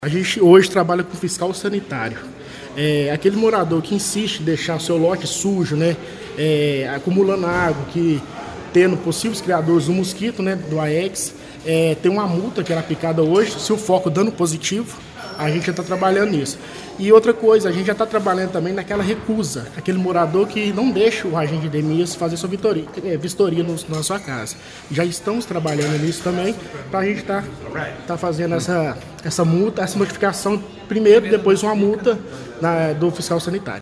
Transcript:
A gente hoje trabalha com fiscal sanitário. Aquele morador que insiste em deixar seu lote sujo, né, acumulando água, que tendo possíveis criadores do mosquito, né, do Aedes, tem uma multa que era aplicada hoje, se o foco dando positivo, a gente já está trabalhando nisso. E outra coisa, a gente já está trabalhando também naquela recusa, aquele morador que não deixa o agente de DMIAS fazer sua vistoria na sua casa. Já estamos trabalhando nisso também, para a gente tá fazendo essa multa, essa notificação primeiro, depois uma multa do fiscal sanitário.